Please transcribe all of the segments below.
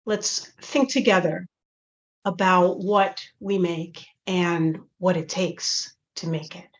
Let's think together about what we make and what it takes to make it.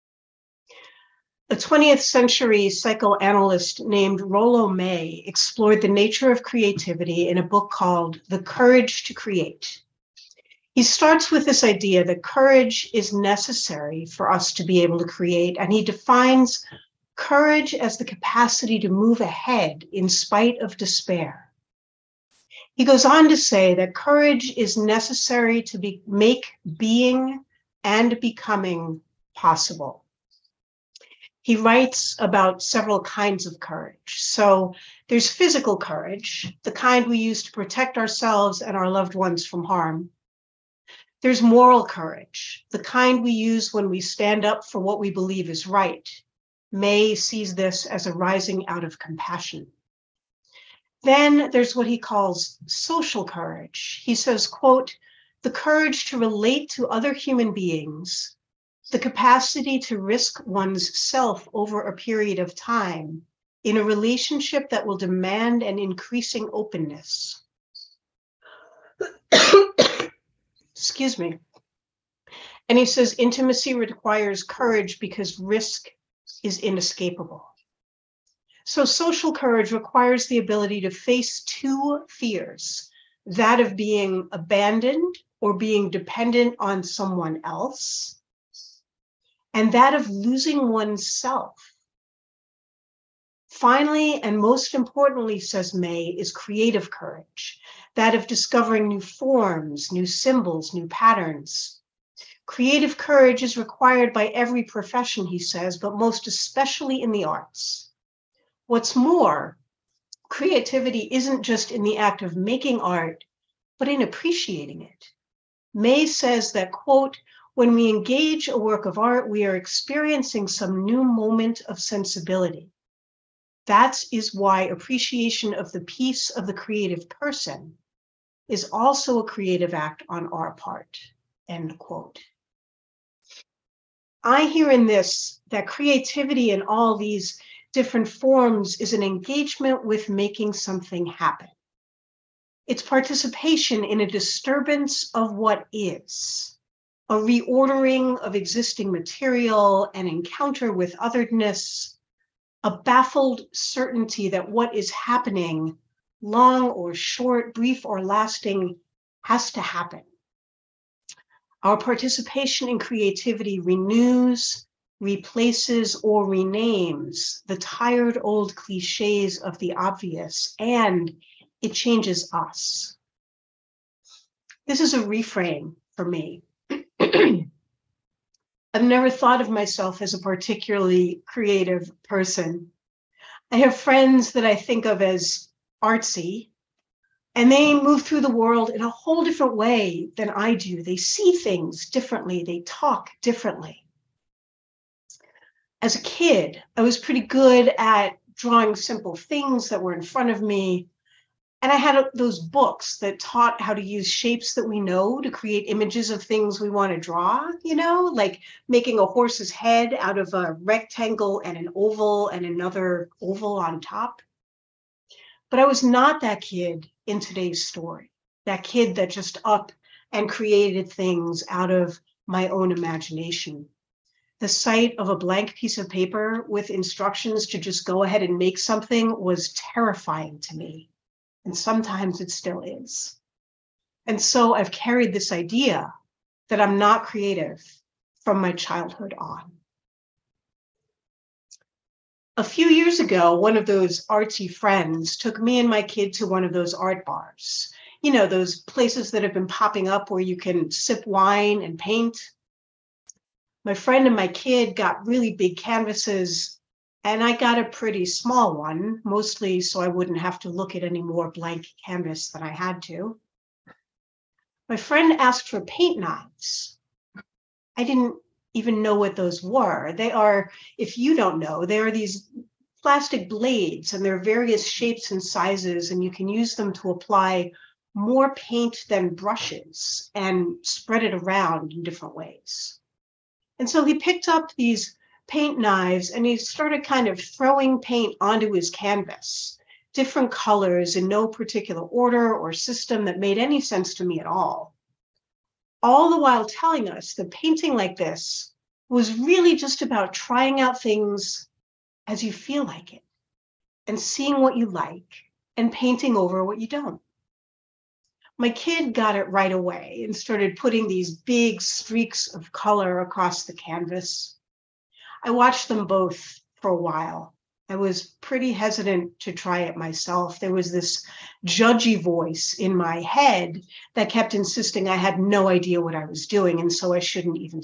A 20th century psychoanalyst named Rollo May explored the nature of creativity in a book called The Courage to Create. He starts with this idea that courage is necessary for us to be able to create, and he defines courage as the capacity to move ahead in spite of despair. He goes on to say that courage is necessary to make being and becoming possible. He writes about several kinds of courage. So there's physical courage, the kind we use to protect ourselves and our loved ones from harm. There's moral courage, the kind we use when we stand up for what we believe is right. May sees this as a rising out of compassion. Then there's what he calls social courage. He says, quote, the courage to relate to other human beings, the capacity to risk one's self over a period of time in a relationship that will demand an increasing openness. Excuse me. And he says, intimacy requires courage because risk is inescapable. So social courage requires the ability to face two fears, that of being abandoned or being dependent on someone else, and that of losing oneself. Finally, and most importantly, says May, is creative courage, that of discovering new forms, new symbols, new patterns. Creative courage is required by every profession, he says, but most especially in the arts. What's more, creativity isn't just in the act of making art, but in appreciating it. May says that, quote, when we engage a work of art, we are experiencing some new moment of sensibility. That is why appreciation of the piece of the creative person is also a creative act on our part, end quote. I hear in this that creativity in all these different forms is an engagement with making something happen. It's participation in a disturbance of what is, a reordering of existing material, an encounter with otherness, a baffled certainty that what is happening, long or short, brief or lasting, has to happen. Our participation in creativity renews, replaces, or renames the tired old cliches of the obvious, and it changes us. This is a reframe for me. I've never thought of myself as a particularly creative person. I have friends that I think of as artsy, and they move through the world in a whole different way than I do. They see things differently. They talk differently. As a kid, I was pretty good at drawing simple things that were in front of me. And I had those books that taught how to use shapes that we know to create images of things we want to draw, like making a horse's head out of a rectangle and an oval and another oval on top. But I was not that kid in today's story, that kid that just up and created things out of my own imagination. The sight of a blank piece of paper with instructions to just go ahead and make something was terrifying to me. And sometimes it still is. And so I've carried this idea that I'm not creative from my childhood on. A few years ago, one of those artsy friends took me and my kid to one of those art bars. Those places that have been popping up where you can sip wine and paint. My friend and my kid got really big canvases, and I got a pretty small one, mostly so I wouldn't have to look at any more blank canvas than I had to. My friend asked for paint knives. I didn't even know what those were. They are, if you don't know, they are these plastic blades, and they're various shapes and sizes, and you can use them to apply more paint than brushes and spread it around in different ways. And so he picked up these paint knives and he started kind of throwing paint onto his canvas. different colors in no particular order or system that made any sense to me at all the while telling us that painting like this was really just about trying out things as you feel like it and seeing what you like and painting over what you don't. My kid got it right away and started putting these big streaks of color across the canvas. I watched them both for a while. I was pretty hesitant to try it myself. There was this judgy voice in my head that kept insisting I had no idea what I was doing, and so I shouldn't even.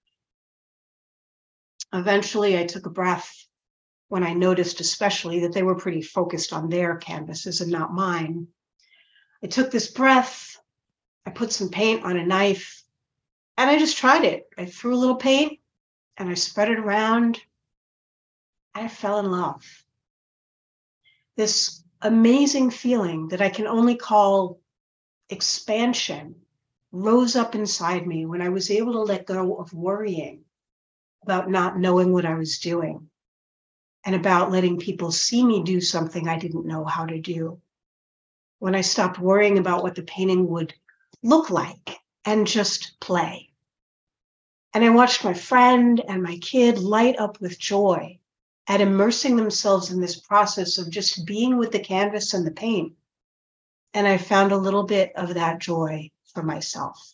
Eventually, I took a breath when I noticed especially that they were pretty focused on their canvases and not mine. I took this breath, I put some paint on a knife, and I just tried it. I threw a little paint and I spread it around. I fell in love. This amazing feeling that I can only call expansion rose up inside me when I was able to let go of worrying about not knowing what I was doing and about letting people see me do something I didn't know how to do. When I stopped worrying about what the painting would look like and just play. And I watched my friend and my kid light up with joy at immersing themselves in this process of just being with the canvas and the paint. And I found a little bit of that joy for myself.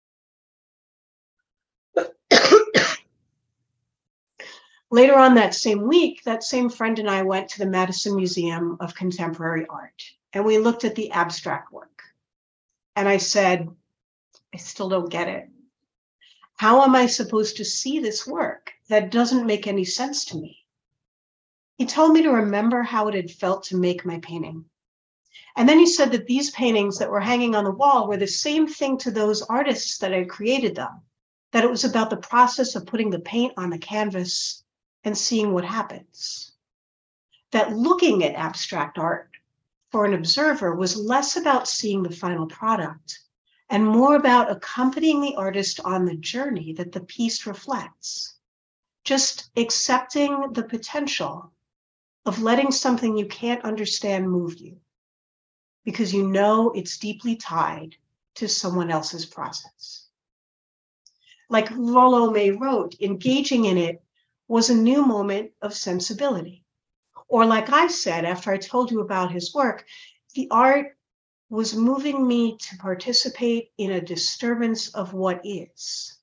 Later on that same week, that same friend and I went to the Madison Museum of Contemporary Art, and we looked at the abstract work. And I said, I still don't get it. How am I supposed to see this work that doesn't make any sense to me? He told me to remember how it had felt to make my painting. And then he said that these paintings that were hanging on the wall were the same thing to those artists that had created them, that it was about the process of putting the paint on the canvas and seeing what happens. That looking at abstract art for an observer was less about seeing the final product and more about accompanying the artist on the journey that the piece reflects. Just accepting the potential of letting something you can't understand move you because you know it's deeply tied to someone else's process. Like Rollo May wrote, engaging in it was a new moment of sensibility. Or like I said, after I told you about his work, the art was moving me to participate in a disturbance of what is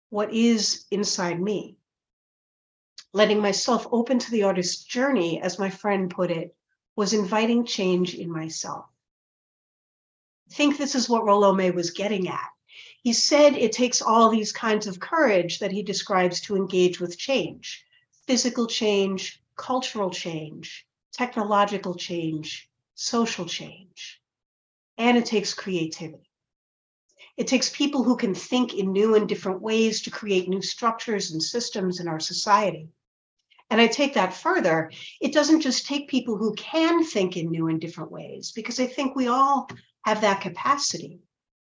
inside me. Letting myself open to the artist's journey, as my friend put it, was inviting change in myself. I think this is what Rollo May was getting at. He said it takes all these kinds of courage that he describes to engage with change: physical change, cultural change, technological change, social change. And it takes creativity. It takes people who can think in new and different ways to create new structures and systems in our society. And I take that further. It doesn't just take people who can think in new and different ways, because I think we all have that capacity.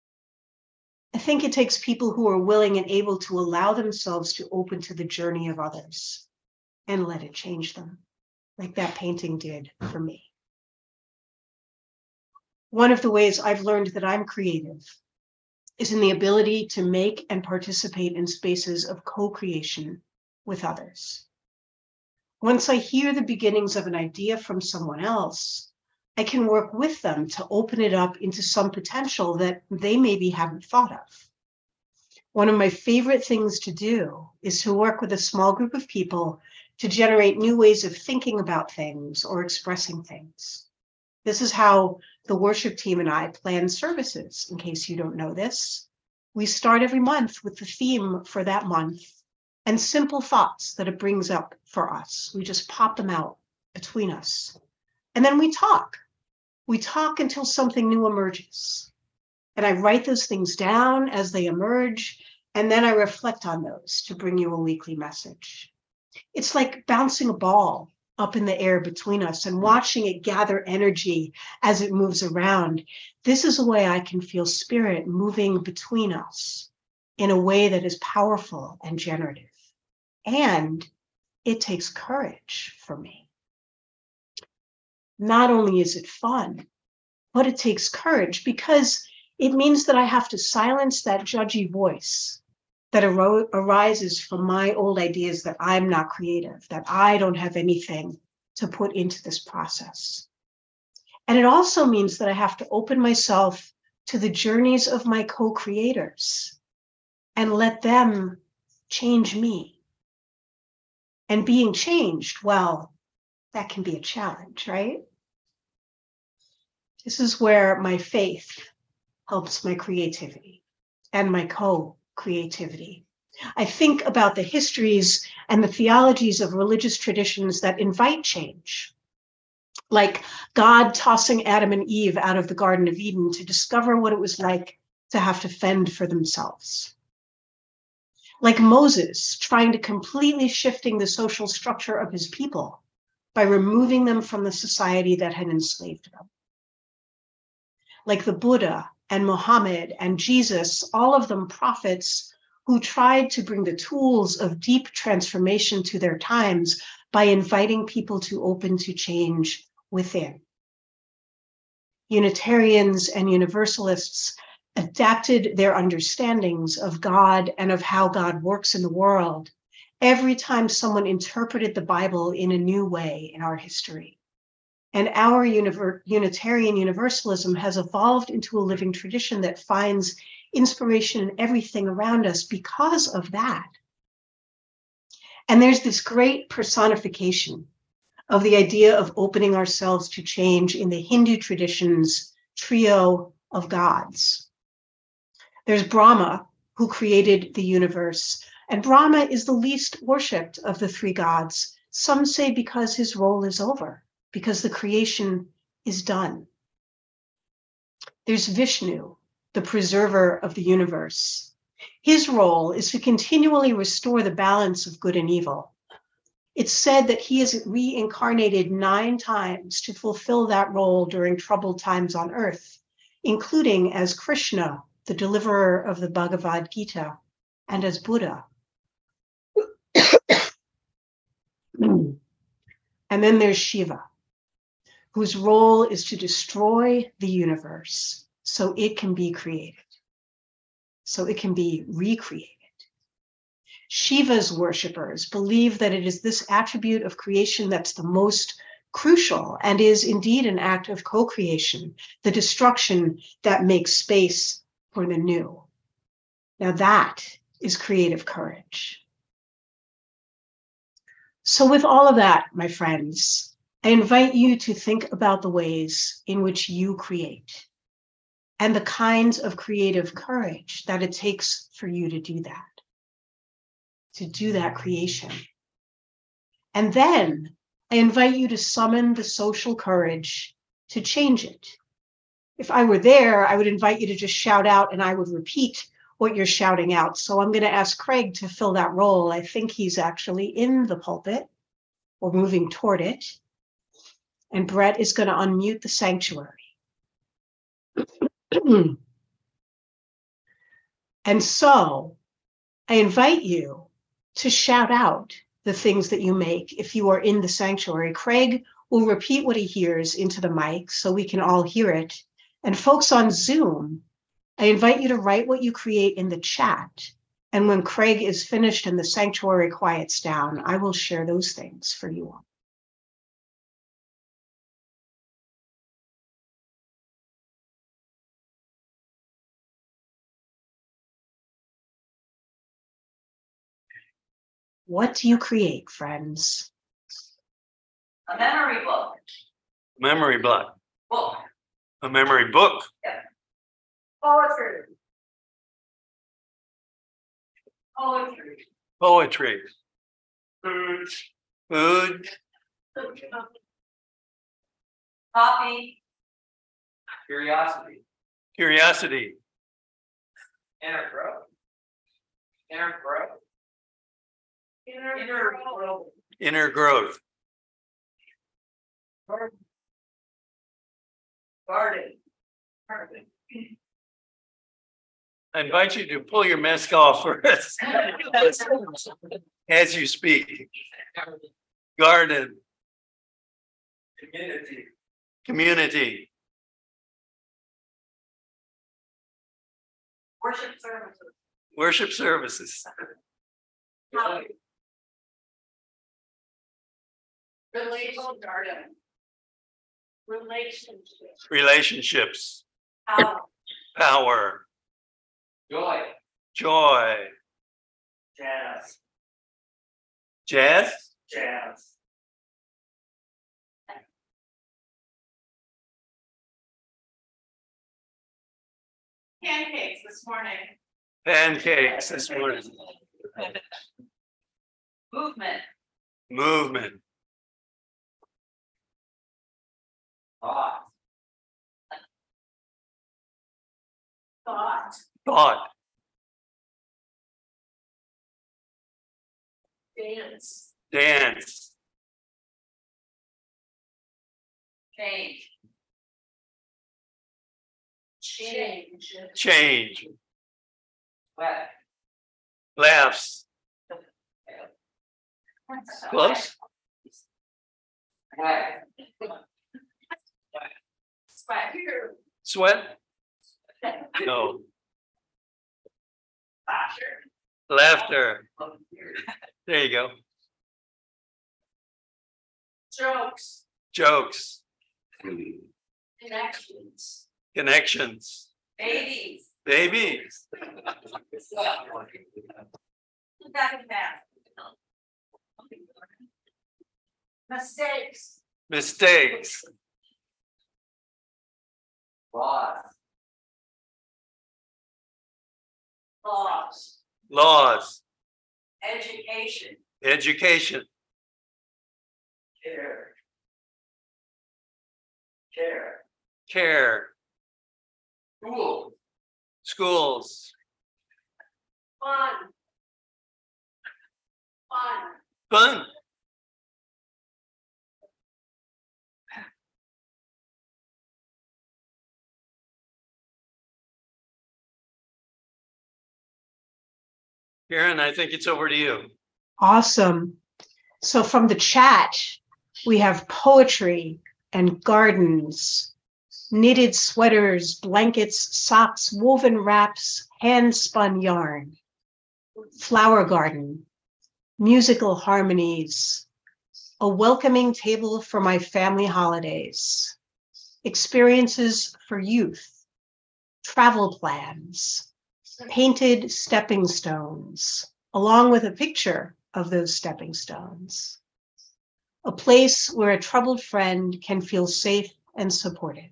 I think it takes people who are willing and able to allow themselves to open to the journey of others and let it change them, like that painting did for me. One of the ways I've learned that I'm creative is in the ability to make and participate in spaces of co-creation with others. Once I hear the beginnings of an idea from someone else, I can work with them to open it up into some potential that they maybe haven't thought of. One of my favorite things to do is to work with a small group of people to generate new ways of thinking about things or expressing things. This is how the worship team and I plan services, in case you don't know this. We start every month with the theme for that month and simple thoughts that it brings up for us. We just pop them out between us. And then we talk. We talk until something new emerges. And I write those things down as they emerge, and then I reflect on those to bring you a weekly message. It's like bouncing a ball up in the air between us and watching it gather energy as it moves around. This is a way I can feel spirit moving between us in a way that is powerful and generative. And it takes courage for me. not only is it fun, but it takes courage because it means that I have to silence that judgy voice that arises from my old ideas that I'm not creative, that I don't have anything to put into this process. And it also means that I have to open myself to the journeys of my co-creators and let them change me. And being changed, well, that can be a challenge, right? This is where my faith helps my creativity and my co-creativity. I think about the histories and the theologies of religious traditions that invite change, like God tossing Adam and Eve out of the Garden of Eden to discover what it was like to have to fend for themselves. Like Moses trying to completely shifting the social structure of his people by removing them from the society that had enslaved them. Like the Buddha and Muhammad and Jesus, all of them prophets who tried to bring the tools of deep transformation to their times by inviting people to open to change within. Unitarians and Universalists adapted their understandings of God and of how God works in the world every time someone interpreted the Bible in a new way in our history. And our Unitarian Universalism has evolved into a living tradition that finds inspiration in everything around us because of that. And there's this great personification of the idea of opening ourselves to change in the Hindu tradition's trio of gods. There's Brahma, who created the universe, and Brahma is the least worshipped of the three gods. Some say because his role is over, because the creation is done. There's Vishnu, the preserver of the universe. His role is to continually restore the balance of good and evil. It's said that he is reincarnated 9 times to fulfill that role during troubled times on earth, including as Krishna, the deliverer of the Bhagavad Gita, and as Buddha. And then there's Shiva, whose role is to destroy the universe so it can be created, so it can be recreated. Shiva's worshippers believe that it is this attribute of creation that's the most crucial and is indeed an act of co-creation, the destruction that makes space for the new. Now that is creative courage. So with all of that, my friends, I invite you to think about the ways in which you create and the kinds of creative courage that it takes for you to do that creation. And then I invite you to summon the social courage to change it. If I were there, I would invite you to just shout out and I would repeat what you're shouting out. So I'm going to ask Craig to fill that role. I think he's actually in the pulpit or moving toward it. And Brett is going to unmute the sanctuary. And so I invite you to shout out the things that you make if you are in the sanctuary. Craig will repeat what he hears into the mic so we can all hear it. And folks on Zoom, I invite you to write what you create in the chat. And when Craig is finished and the sanctuary quiets down, I will share those things for you all. What do you create, friends? A memory book. Memory block. Book. A memory book. Yeah. Poetry. Poetry. Poetry. Food. Food. Coffee. Curiosity. Curiosity. Inner growth. Inner growth. Inner growth. Inner growth. Garden. Garden. Garden. I invite you to pull your mask off for us as you speak. Garden. Community. community, Worship services. worship services, Joy. Relational garden. Relationship. relationships, Power. power, Joy. joy, Jazz. jazz, Jazz. Pancakes this morning. pancakes this morning, Movement. movement, Thought. Thought. thought, Dance. dance, Change. Change. change, Wet. laughs, close, Wet. Sweat. sweat, no, Laughter. laughter, there you go, Jokes. jokes, Connections. connections, Babies. babies, Back and back. Mistakes. mistakes, Laws. Laws. laws, Education. education, Care. Care. care, School. schools, Fun. Fun. fun, Karen, I think it's over to you. Awesome. So from the chat, we have poetry and gardens, knitted sweaters, blankets, socks, woven wraps, hand-spun yarn, flower garden, musical harmonies, a welcoming table for my family holidays, experiences for youth, travel plans, painted stepping stones, along with a picture of those stepping stones, a place where a troubled friend can feel safe and supported.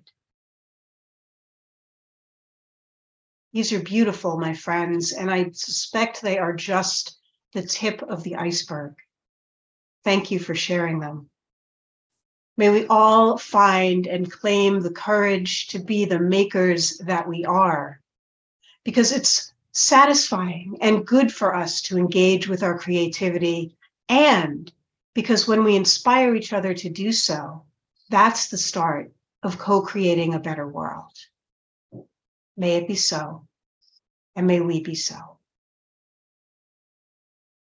These are beautiful, my friends, and I suspect they are just the tip of the iceberg. Thank you for sharing them. May we all find and claim the courage to be the makers that we are, because it's satisfying and good for us to engage with our creativity, and because when we inspire each other to do so, that's the start of co-creating a better world. May it be so, and may we be so.